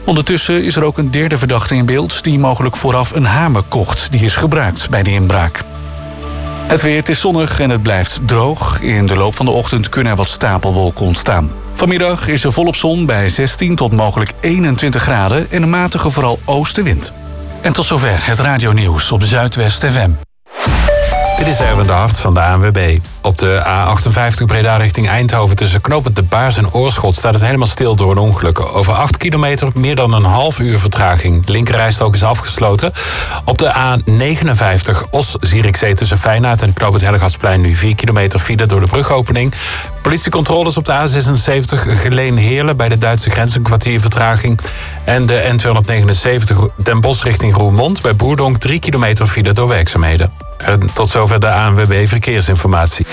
Ondertussen is er ook een derde verdachte in beeld die mogelijk vooraf een hamer kocht. Die is gebruikt bij de inbraak. Het weer, het is zonnig en het blijft droog. In de loop van de ochtend kunnen er wat stapelwolken ontstaan. Vanmiddag is er volop zon bij 16 tot mogelijk 21 graden... en een matige vooral oostenwind. En tot zover het radionieuws op Zuidwest FM. Dit is Erwin de Hart van de ANWB. Op de A58 Breda richting Eindhoven tussen knooppunt De Baars en Oorschot staat het helemaal stil door een ongeluk. Over 8 kilometer meer dan een half uur vertraging. De linkerrijstrook is afgesloten. Op de A59 Os-Zierikzee tussen Feyenoord en knooppunt Hellegatsplein nu 4 kilometer file door de brugopening. Politiecontroles op de A76 Geleen-Heerlen bij de Duitse grens een kwartier vertraging. En de N279 Den Bosch richting Roermond bij Boerdonk 3 kilometer file door werkzaamheden. En tot zover de ANWB Verkeersinformatie.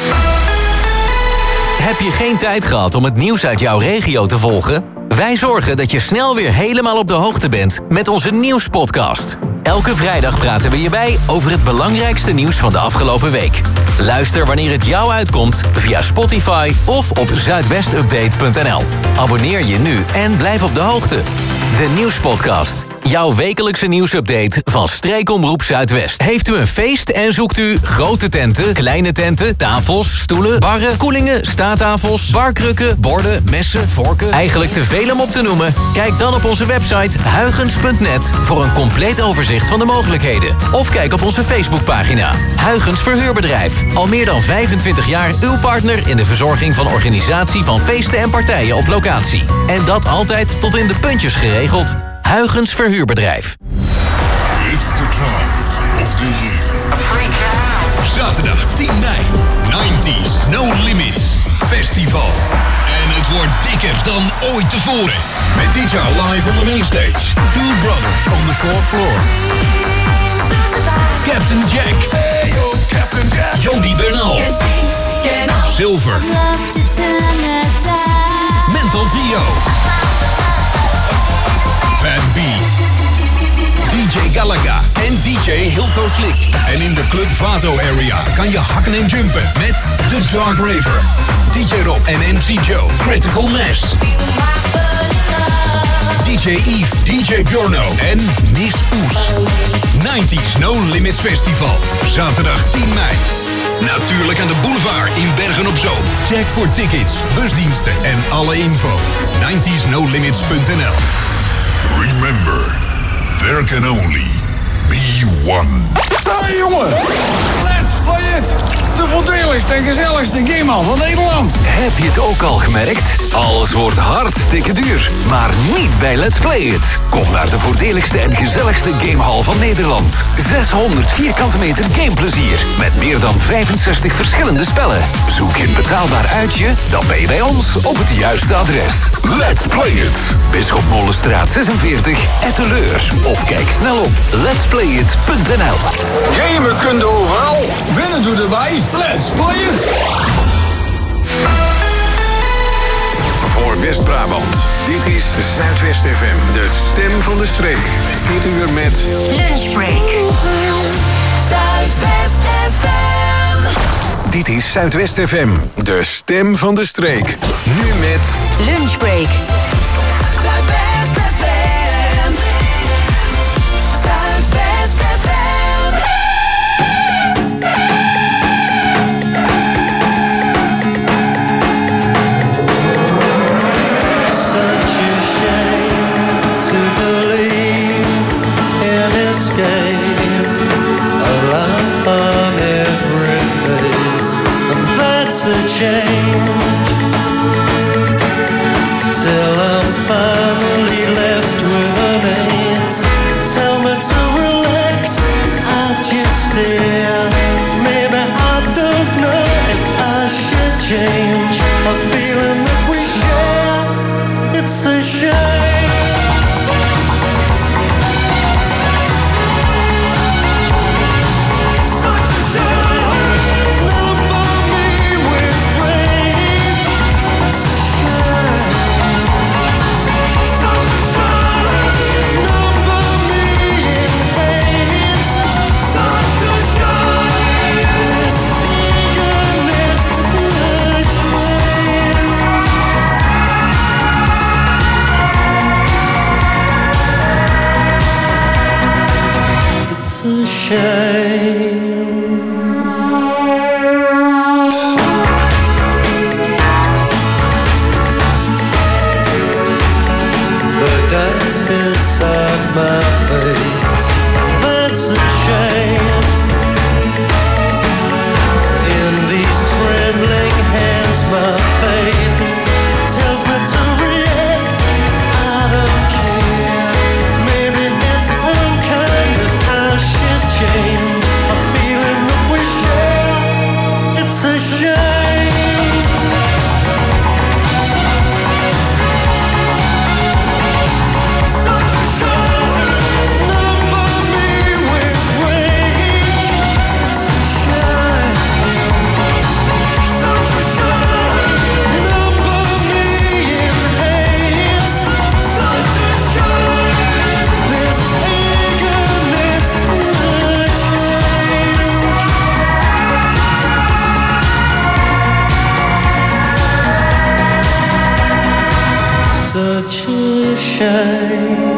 Heb je geen tijd gehad om het nieuws uit jouw regio te volgen? Wij zorgen dat je snel weer helemaal op de hoogte bent met onze nieuwspodcast. Elke vrijdag praten we je bij over het belangrijkste nieuws van de afgelopen week. Luister wanneer het jou uitkomt via Spotify of op zuidwestupdate.nl. Abonneer je nu en blijf op de hoogte. De nieuwspodcast. Jouw wekelijkse nieuwsupdate van Streekomroep Zuidwest. Heeft u een feest en zoekt u grote tenten, kleine tenten, tafels, stoelen, barren, koelingen, staattafels, barkrukken, borden, messen, vorken? Eigenlijk te veel om op te noemen? Kijk dan op onze website huygens.net voor een compleet overzicht van de mogelijkheden. Of kijk op onze Facebookpagina. Huygens Verhuurbedrijf. Al meer dan 25 jaar uw partner in de verzorging van organisatie van feesten en partijen op locatie. En dat altijd tot in de puntjes geregeld. Huygens Verhuurbedrijf. It's the time of the year. Zaterdag 10 mei. 90s No Limits Festival. En het wordt dikker dan ooit tevoren. Met dit jaar live on the main stage. Two Brothers on the 4th floor. Captain Jack. Hey yo, Captain Jack. Jody Bernal. Silver. Mental Dio. Pat B, DJ Galaga en DJ Hilco Slick. En in de Club Vato area kan je hakken en jumpen met The Dark Raver, DJ Rob en MC Joe, Critical Mass, DJ Eve, DJ Bjorno en Miss Poes. 90s No Limits Festival, zaterdag 10 mei. Natuurlijk aan de boulevard in Bergen-op-Zoom. Check voor tickets, busdiensten en alle info. 90snolimits.nl. Remember, there can only be one. Hey jongen, let's play it! De voordeligste en gezelligste gamehal van Nederland. Heb je het ook al gemerkt? Alles wordt hartstikke duur, maar niet bij Let's Play It. Kom naar de voordeligste en gezelligste gamehal van Nederland. 600 vierkante meter gameplezier met meer dan 65 verschillende spellen. Zoek je een betaalbaar uitje, dan ben je bij ons op het juiste adres. Let's Play It. Bisschopmolenstraat 46, Etteleur. Of kijk snel op letsplayit.nl. Gamen kun je overal, winnen doe erbij. Let's play it! Voor West-Brabant, dit is Zuidwest FM, de stem van de streek. Dit uur met Lunchbreak. Zuidwest FM. Dit is Zuidwest FM, de stem van de streek. Nu met Lunchbreak. Zuidwest FM. Zuidwest FM. Till I'm finally left with an eight. Tell me to relax, I just stare. Maybe I don't know if I should change a feeling that we share. It's a shame. Such a shame. Now for me with rain. shame. The dust beside my face, that's a shame. In these trembling hands, my faith tells me to react. I don't care. Maybe it's unkind that I should change a feeling that we share. It's a shame. Such a shame. Number me with rage. It's a shame. Such a shame. Number me in haste. Such a shame. This eagerness to change. Such a shame.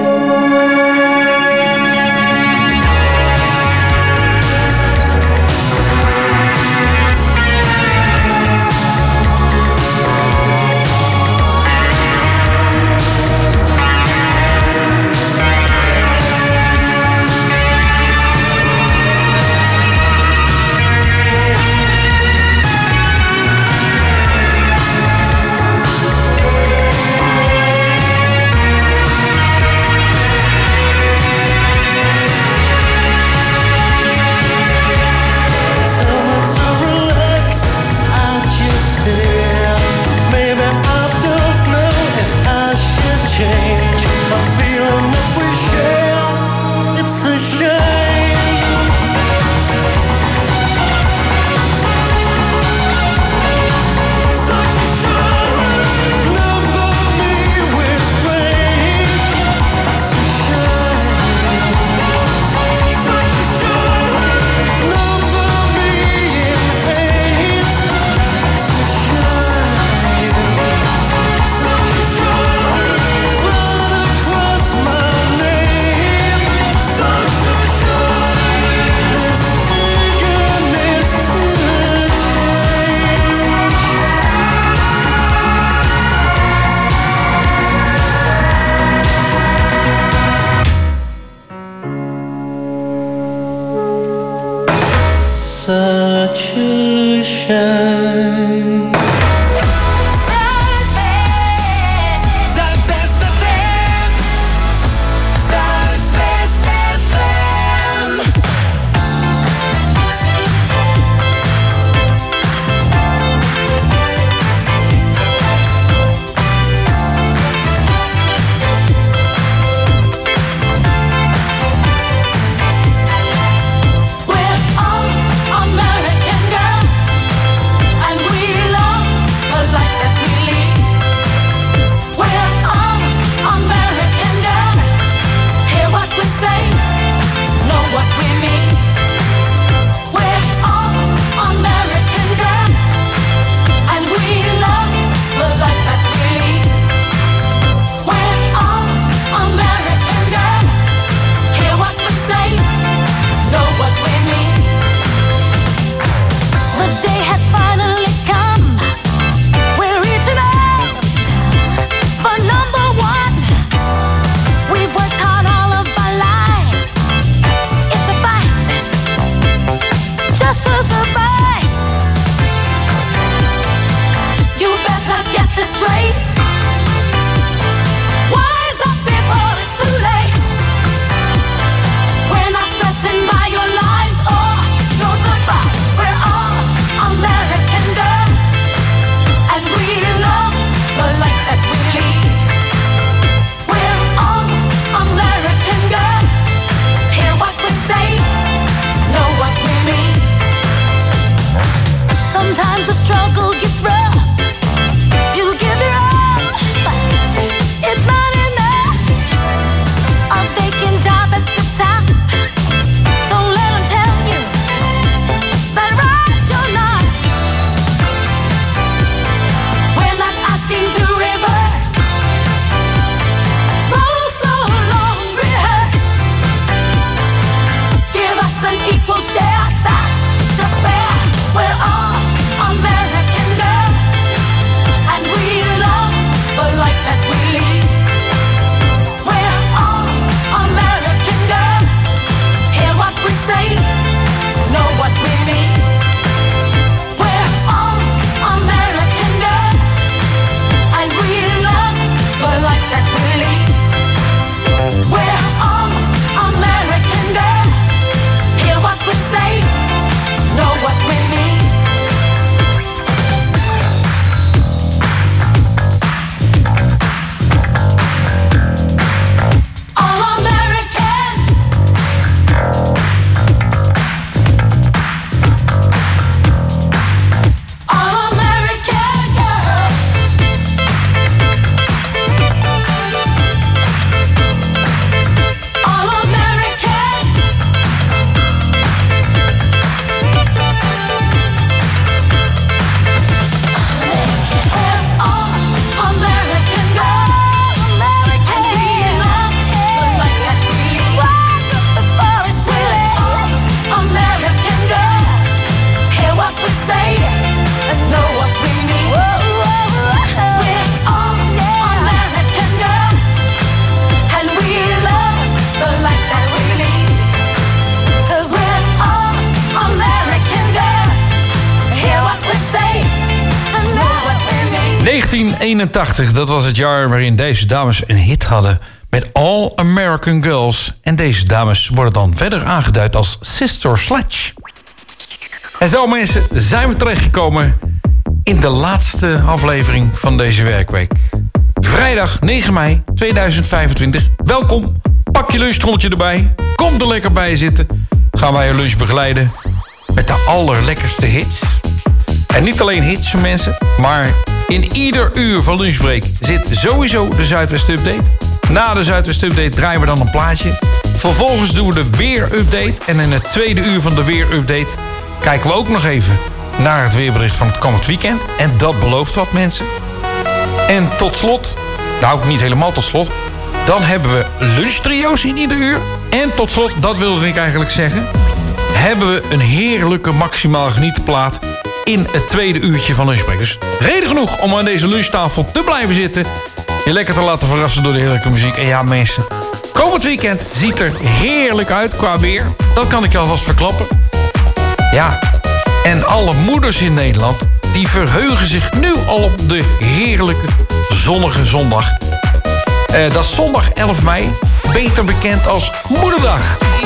1981, dat was het jaar waarin deze dames een hit hadden met All American Girls. En deze dames worden dan verder aangeduid als Sister Sledge. En zo mensen, zijn we terechtgekomen in de laatste aflevering van deze werkweek. Vrijdag 9 mei 2025. Welkom, pak je lunchtrommeltje erbij, kom er lekker bij zitten. Gaan wij je lunch begeleiden met de allerlekkerste hits. En niet alleen hits, mensen, maar in ieder uur van lunchbreak zit sowieso de Zuidwest Update. Na de Zuidwest Update draaien we dan een plaatje. Vervolgens doen we de Weer-update. En in het tweede uur van de Weer-update kijken we ook nog even naar het weerbericht van het komend weekend. En dat belooft wat, mensen. En tot slot, nou niet helemaal tot slot, dan hebben we lunchtrio's in ieder uur. En tot slot, dat wilde ik eigenlijk zeggen, hebben we een heerlijke maximaal genietenplaat in het tweede uurtje van lunchbreak. Dus reden genoeg om aan deze lunchtafel te blijven zitten, je lekker te laten verrassen door de heerlijke muziek. En ja, mensen, komend weekend ziet er heerlijk uit qua weer. Dat kan ik je alvast verklappen. Ja, en alle moeders in Nederland, die verheugen zich nu al op de heerlijke zonnige zondag. Dat is zondag 11 mei, beter bekend als Moederdag.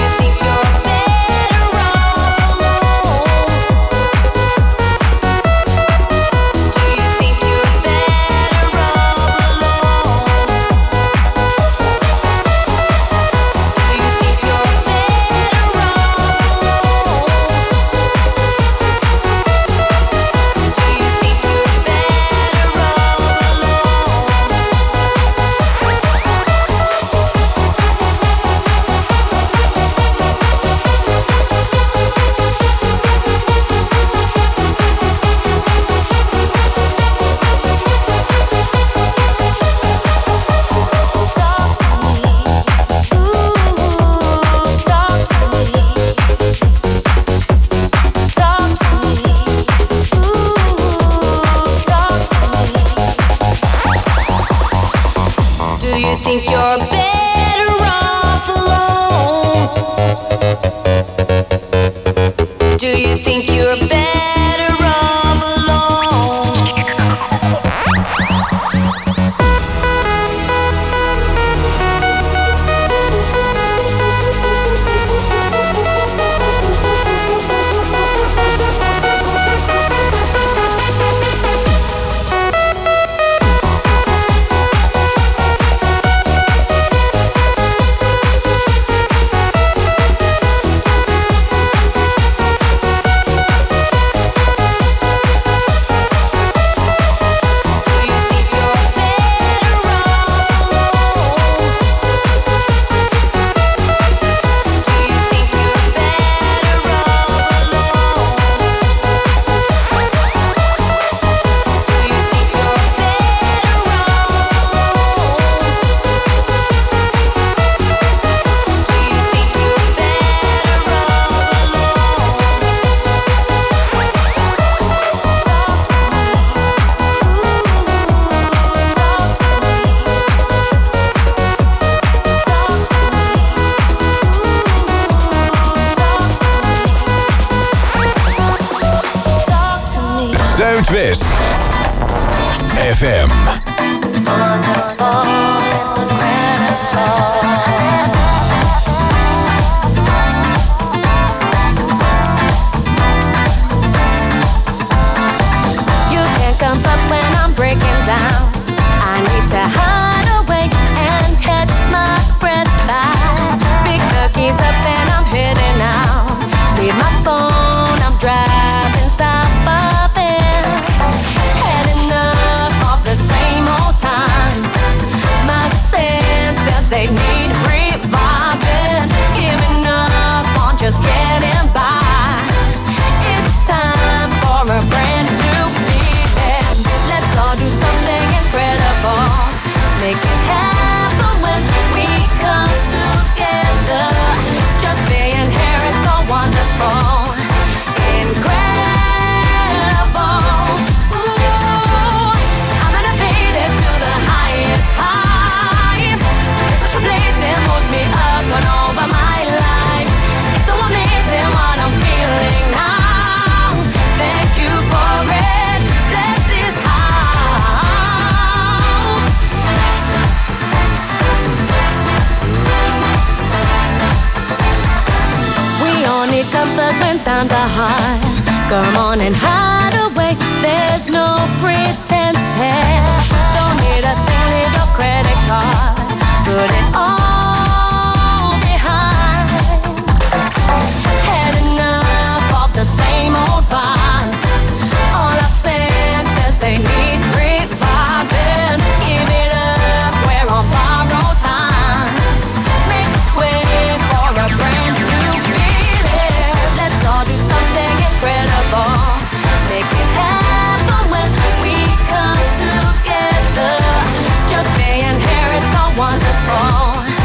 Zuidwest FM. Same good when times are hard. Come on and hide away. There's no pretense here. Don't need a thing, leave your credit card. Put it all behind. Had enough of the same old vibe. All our senses, they need reviving. Give it up, we're on borrowed time. Make way for a brand new feeling. Let's all do something incredible. Make it happen when we come together. Just being here, it's so wonderful.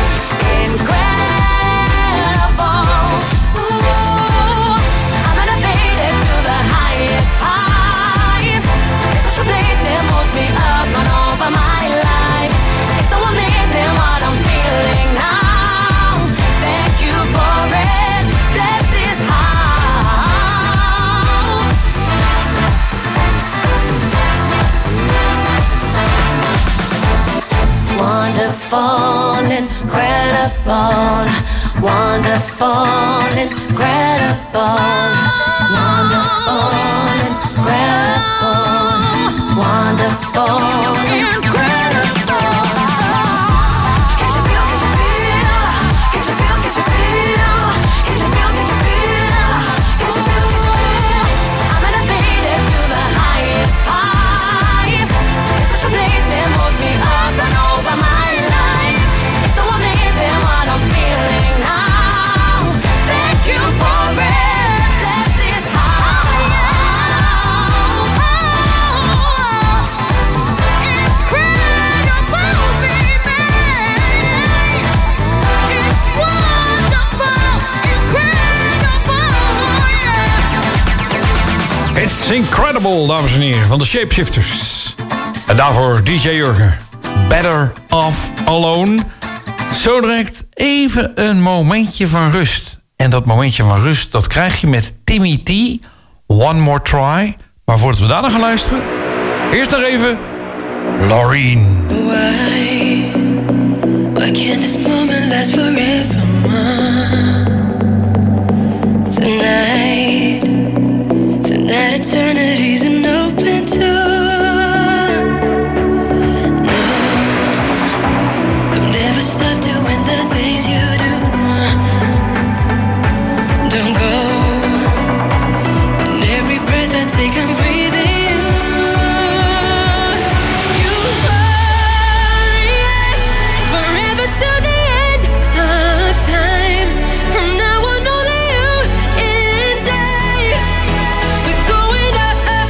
Incredible. Ooh, I'm elevated to the highest high. It's such a place that moves me up and over my life. It's so amazing what I'm feeling now. Thank you for it. Bless this house. Wonderful, incredible. Wonderful, incredible. Wonderful, incredible. Wonderful, incredible. Can't you feel, can't you feel? Can't you feel, can't you feel? Can't you feel, can't you feel? Can't you feel, can't you feel? I'm elevated to the highest high. It's such a place that moves me up and over my life. It's so amazing what I'm feeling now. Thank you for it. Bless this house. Incredible, baby. It's wonderful, incredible, yeah. It's Incredible, dames en heren, van de Shapeshifters. En daarvoor DJ Jurgen. Better Off Alone. Zo direct even een momentje van rust. En dat momentje van rust, dat krijg je met Timmy T. One More Try. Maar voordat we daarna gaan luisteren, eerst nog even Loreen. Why can't this moment last forever, Tonight eternity's an open door. No, don't ever stop doing the things you do. Don't go. And every breath I take, I'm breathing. Going up.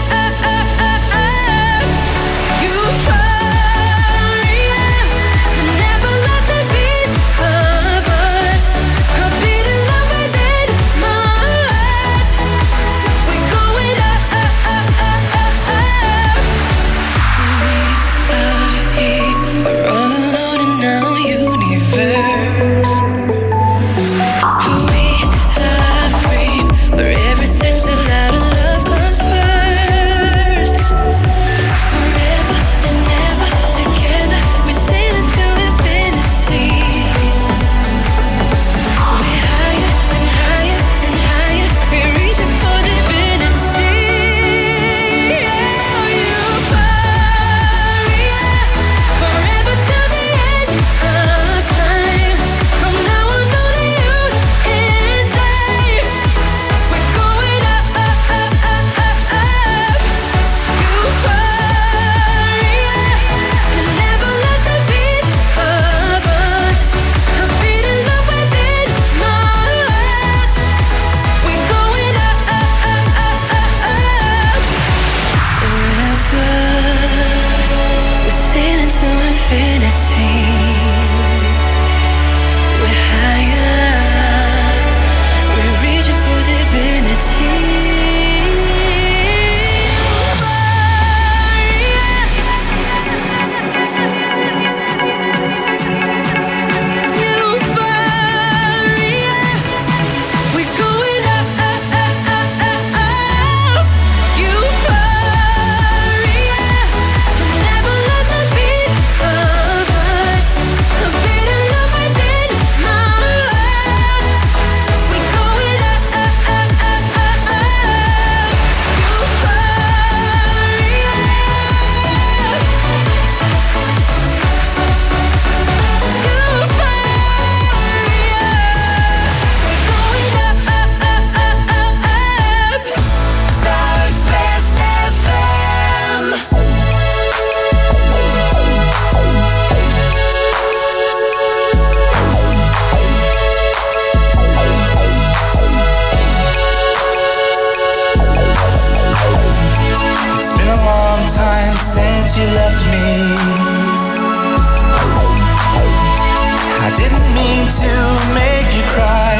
mean to make you cry.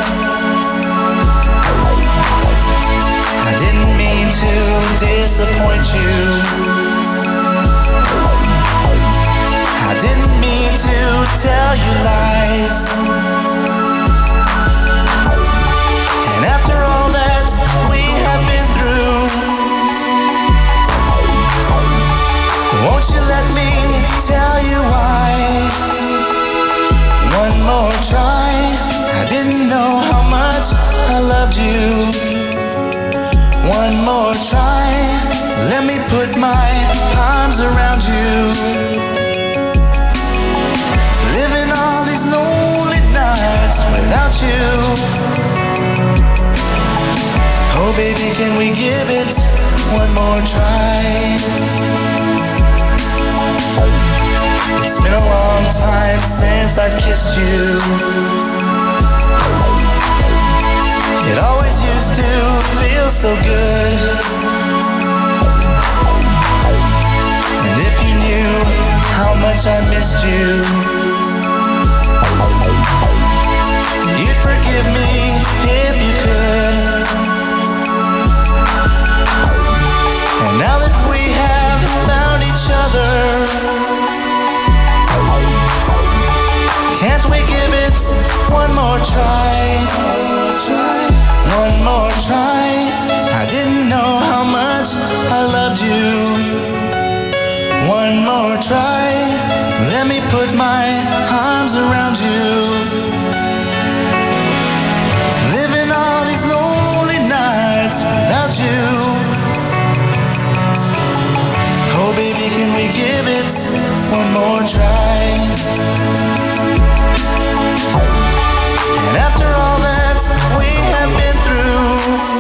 I didn't mean to disappoint you. I didn't mean to tell you lies. And after all that we have been through, won't you let me tell you why? One more try. I didn't know how much I loved you. One more try. Let me put my arms around you. Living all these lonely nights without you. Oh baby, can we give it one more try? It's been a long time since I've kissed you. It always used to feel so good. And if you knew how much I missed you, you'd forgive me if you could. And now that we have found each other, can't we give it one more try? One more try. I didn't know how much I loved you. One more try. Let me put my arms around you. Living all these lonely nights without you. Oh baby, can we give it one more try? And after all that we have been through,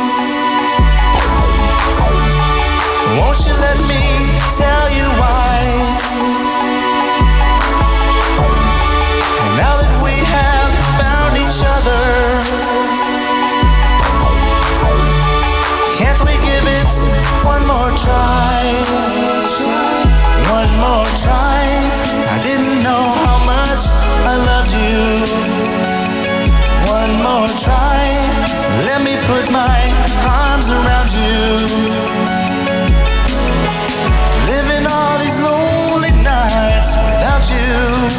won't you let me tell you why? And now that we have found each other, can't we give it one more try? One more try. I didn't know how much I loved you. One more try. Let me put my arms around you. Living all these lonely nights without you.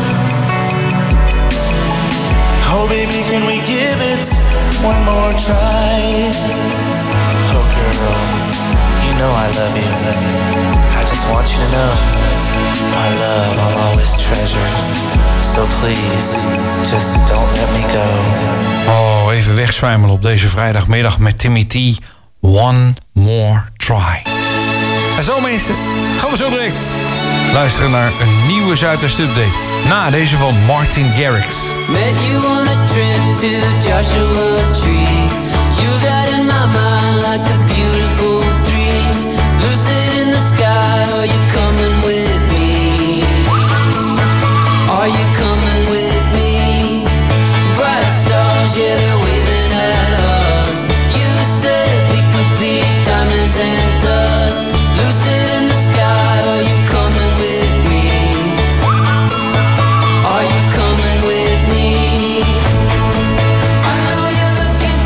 Oh baby, can we give it one more try? Oh girl, you know I love you. I just want you to know our love I'll always treasure. So please, just don't let me go. Oh, even wegzwijmelen op deze vrijdagmiddag met Timmy T. One More Try. En zo mensen, gaan we zo direct luisteren naar een nieuwe Zuidwest Update. Na deze van Martin Garrix. Met you on a trip to Joshua Tree. You got in my mind like a beautiful dream. Lucid in the sky, are you coming with me? Are you coming with me? Bright stars, yeah, they're waving at us. You said we could be diamonds and dust. Lucid in the sky, are you coming with me? Are you coming with me? I know you're looking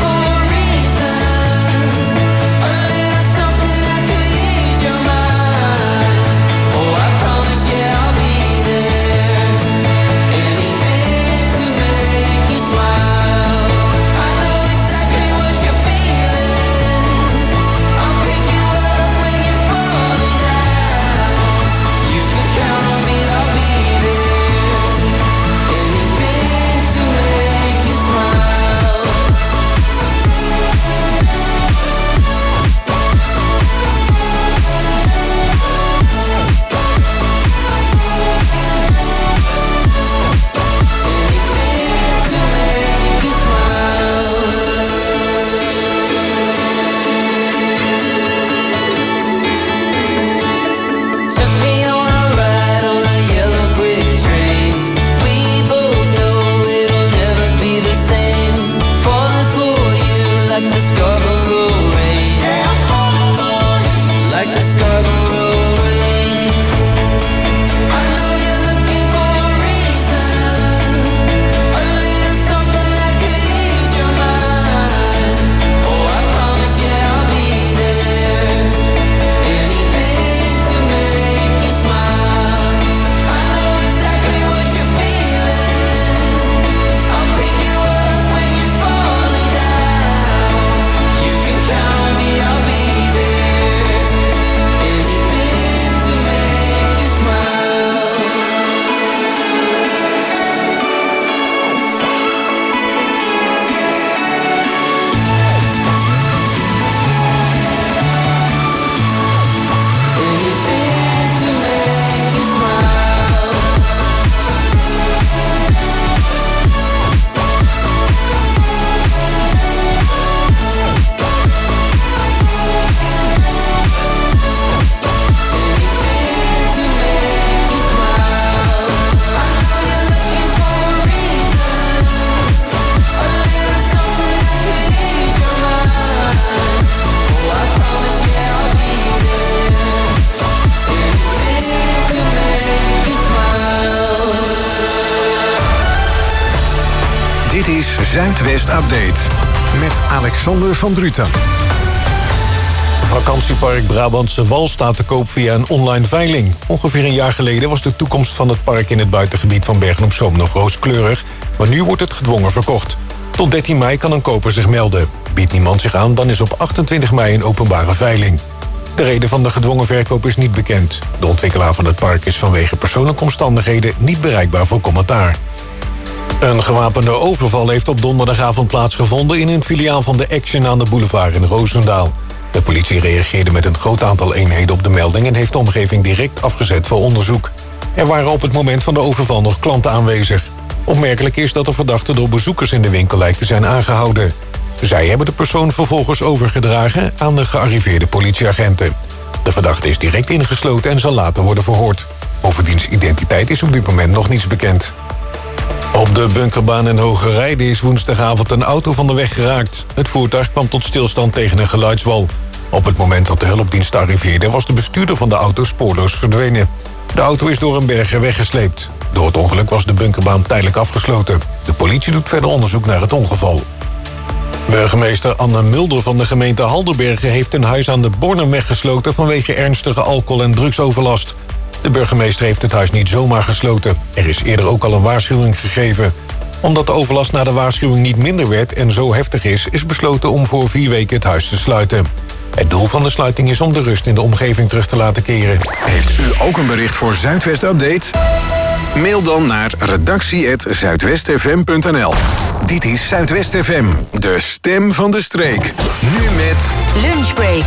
Dit is Zuidwest Update met Alexander van Druten. Vakantiepark Brabantse Wal staat te koop via een online veiling. Ongeveer een jaar geleden was de toekomst van het park in het buitengebied van Bergen-op-Zoom nog rooskleurig, maar nu wordt het gedwongen verkocht. Tot 13 mei kan een koper zich melden. Biedt niemand zich aan, dan is op 28 mei een openbare veiling. De reden van de gedwongen verkoop is niet bekend. De ontwikkelaar van het park is vanwege persoonlijke omstandigheden niet bereikbaar voor commentaar. Een gewapende overval heeft op donderdagavond plaatsgevonden in een filiaal van de Action aan de boulevard in Roosendaal. De politie reageerde met een groot aantal eenheden op de melding en heeft de omgeving direct afgezet voor onderzoek. Er waren op het moment van de overval nog klanten aanwezig. Opmerkelijk is dat de verdachte door bezoekers in de winkel lijkt te zijn aangehouden. Zij hebben de persoon vervolgens overgedragen aan de gearriveerde politieagenten. De verdachte is direct ingesloten en zal later worden verhoord. Over diens identiteit is op dit moment nog niets bekend. Op de Bunkerbaan in Hogerijde is woensdagavond een auto van de weg geraakt. Het voertuig kwam tot stilstand tegen een geluidswal. Op het moment dat de hulpdienst arriveerde was de bestuurder van de auto spoorloos verdwenen. De auto is door een berger weggesleept. Door het ongeluk was de Bunkerbaan tijdelijk afgesloten. De politie doet verder onderzoek naar het ongeval. Burgemeester Anne Mulder van de gemeente Halderbergen heeft een huis aan de Bornemweg gesloten vanwege ernstige alcohol- en drugsoverlast. De burgemeester heeft het huis niet zomaar gesloten. Er is eerder ook al een waarschuwing gegeven. Omdat de overlast na de waarschuwing niet minder werd en zo heftig is besloten om voor 4 weken het huis te sluiten. Het doel van de sluiting is om de rust in de omgeving terug te laten keren. Heeft u ook een bericht voor Zuidwest Update? Mail dan naar redactie@zuidwestfm.nl. Dit is Zuidwest FM, de stem van de streek. Nu met Lunchbreak.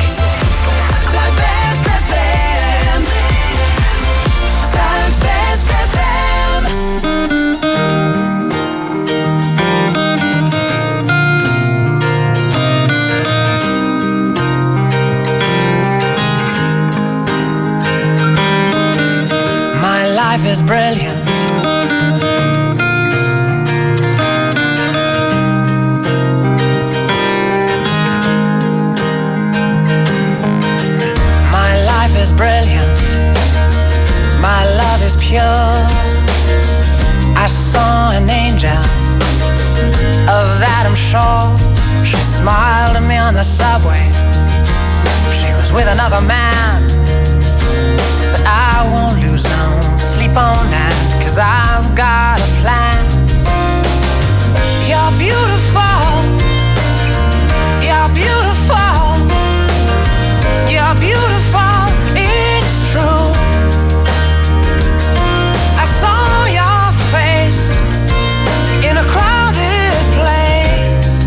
Life is brilliant. My life is brilliant. My love is pure. I saw an angel, of that I'm sure. She smiled at me on the subway. She was with another man, but I won't lose no sleep on that, 'cause I've got a plan. You're beautiful. You're beautiful. You're beautiful. It's true. I saw your face in a crowded place,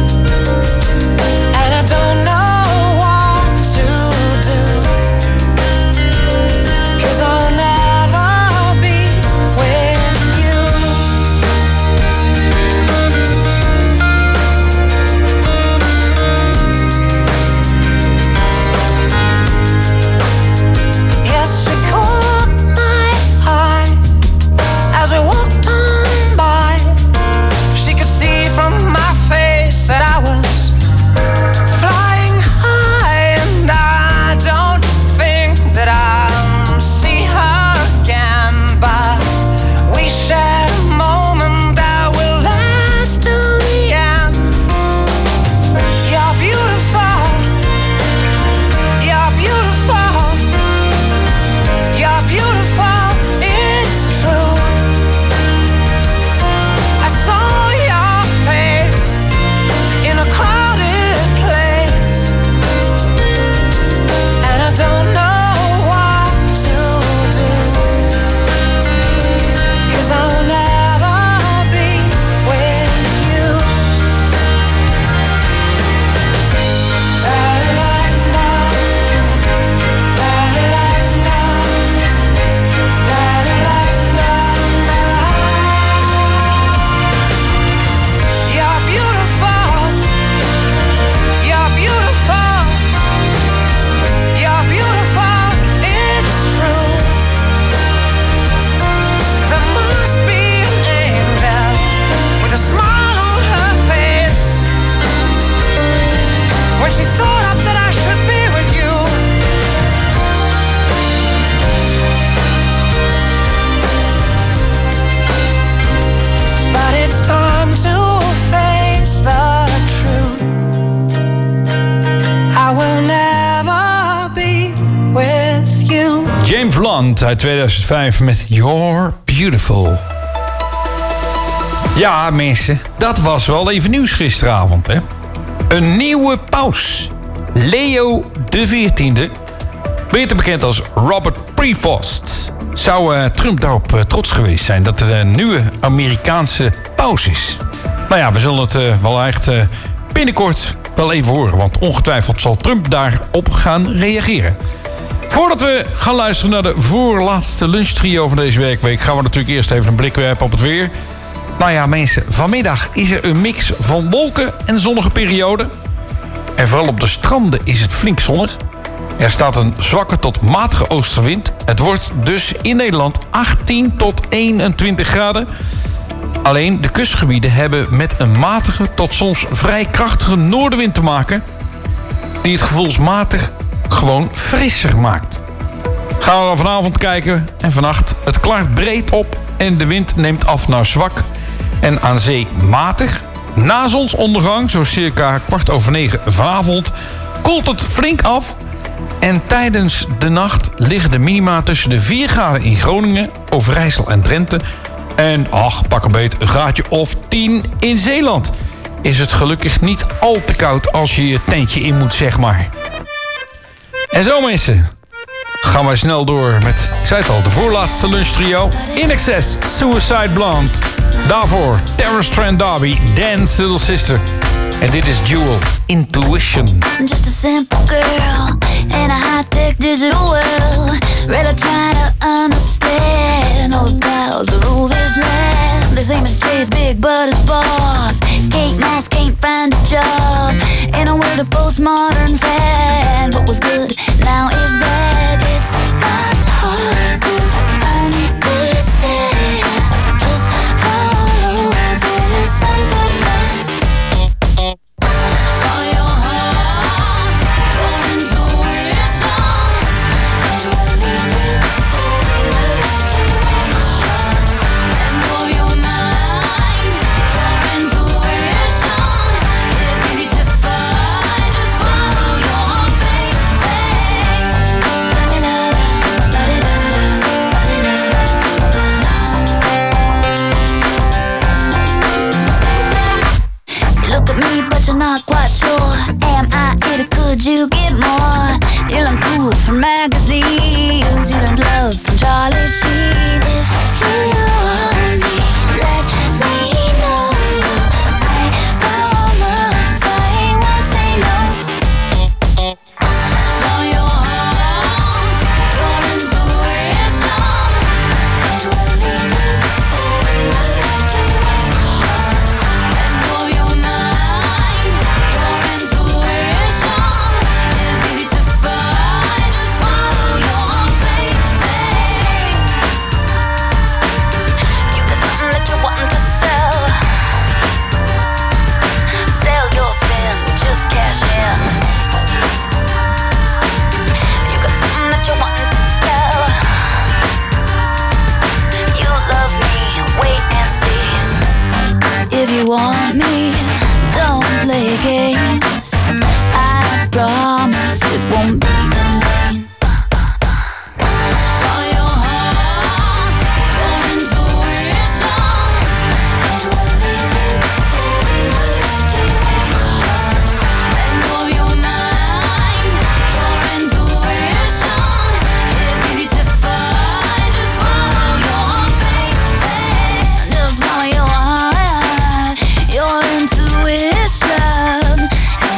and I don't know what to do, 'cause I'll never be with you. Blunt uit 2005 met You're Beautiful. Ja, mensen, dat was wel even nieuws gisteravond, hè. Een nieuwe paus. Leo XIV, beter bekend als Robert Prevost. Zou Trump daarop trots geweest zijn dat er een nieuwe Amerikaanse paus is? Nou ja, we zullen het wel echt binnenkort wel even horen, want ongetwijfeld zal Trump daarop gaan reageren. Voordat we gaan luisteren naar de voorlaatste lunchtrio van deze werkweek, gaan we natuurlijk eerst even een blik werpen op het weer. Nou ja, mensen, vanmiddag is er een mix van wolken en zonnige perioden. En vooral op de stranden is het flink zonnig. Er staat een zwakke tot matige oostenwind. Het wordt dus in Nederland 18 tot 21 graden. Alleen de kustgebieden hebben met een matige tot soms vrij krachtige noordenwind te maken, die het gevoelsmatig gewoon frisser maakt. Gaan we dan vanavond kijken en vannacht. Het klaart breed op en de wind neemt af naar zwak en aan zee matig. Na zonsondergang, zo circa 9:15 vanavond, koelt het flink af. En tijdens de nacht liggen de minima tussen de 4 graden in Groningen, Overijssel en Drenthe. En, pak een beet, een graadje of 10 in Zeeland. Is het gelukkig niet al te koud als je je tentje in moet, zeg maar. En zo, mensen, gaan wij snel door met, ik zei het al, de voorlaatste lunchtrio. In Excess, Suicide Blonde. Daarvoor Terrence Trent D'Arby, Dance Little Sister. En dit is Jewel, Intuition. I'm just a simple girl in a high-tech digital world. Really trying to understand all the powers that rule this land. The same as Jay's big but his boss. Kate Moss can't find a job in a world of postmodern fad. What was good now is bad. It's not hard to understand. Just follow this simple plan. Follow your heart, your intuition. Let go of your mind, your intuition is easy to find. Just follow your baby. Look at me, but you're not quite sure. Am I it or could you get more? You look cool from magazines. You don't love from Charlie Sheen. If you want me, let me know. I promise I won't say no. Follow your heart, your intuition. Let go of your mind, your intuition is easy to find. Just follow your baby. You got something that you're wanting to sell. Sell your sin, just cash in. You got something that you're wanting to tell. You love me, wait and see. If you want me, don't play games. I promise it won't be in vain. Follow your heart, your intuition. Let go of your mind, your intuition is easy to find. Just follow your baby. Just follow your heart, your intuition.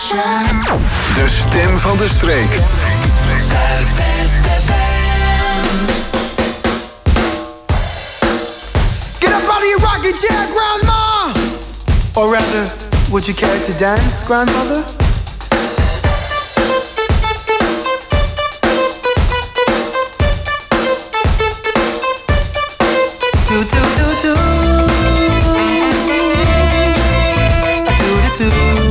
De stem van de streek. Get up out of your rocking chair, Grandma! Or rather, would you care to dance, Grandmother? Do do do do. Do do do.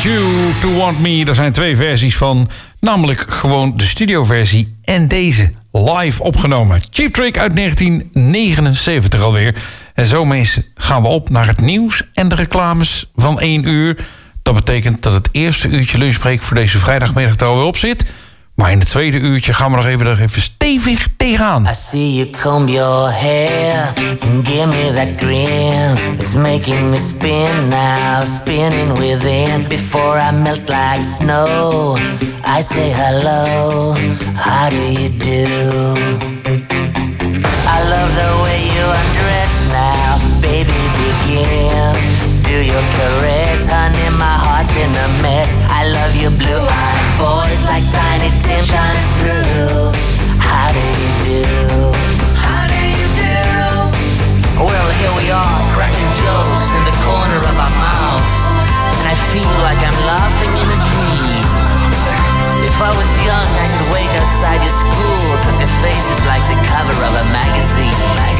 Want You to Want Me. Er zijn 2 versies van. Namelijk gewoon de studioversie en deze live opgenomen. Cheap Trick uit 1979 alweer. En zo mensen gaan we op naar het nieuws en de reclames van 1 uur. Dat betekent dat het eerste uurtje lunchbreak voor deze vrijdagmiddag er alweer op zit. Maar in het tweede uurtje gaan we nog even stevig tegenaan. I see you comb your hair and give me that grin. It's making me spin now, spinning within. Before I melt like snow, I say hello, how do you do? I love the way you undress now, baby begin. Do your caress, honey, my heart's in a mess. I love your blue-eyed voice like Tiny Tim shining through. How do you do? How do you do? Well, here we are, cracking jokes in the corner of our mouths, and I feel like I'm laughing in a dream. If I was young, I could wait outside your school, 'cause your face is like the cover of a magazine.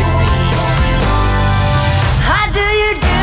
How do you do?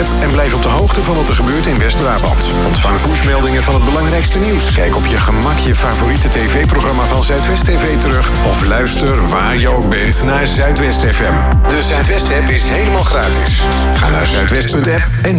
Zuidwest-app en blijf op de hoogte van wat er gebeurt in West-Brabant. Ontvang pushmeldingen van het belangrijkste nieuws. Kijk op je gemak je favoriete tv-programma van Zuidwest TV terug. Of luister waar je ook bent naar Zuidwest FM. De Zuidwest-app is helemaal gratis. Ga naar zuidwest.app en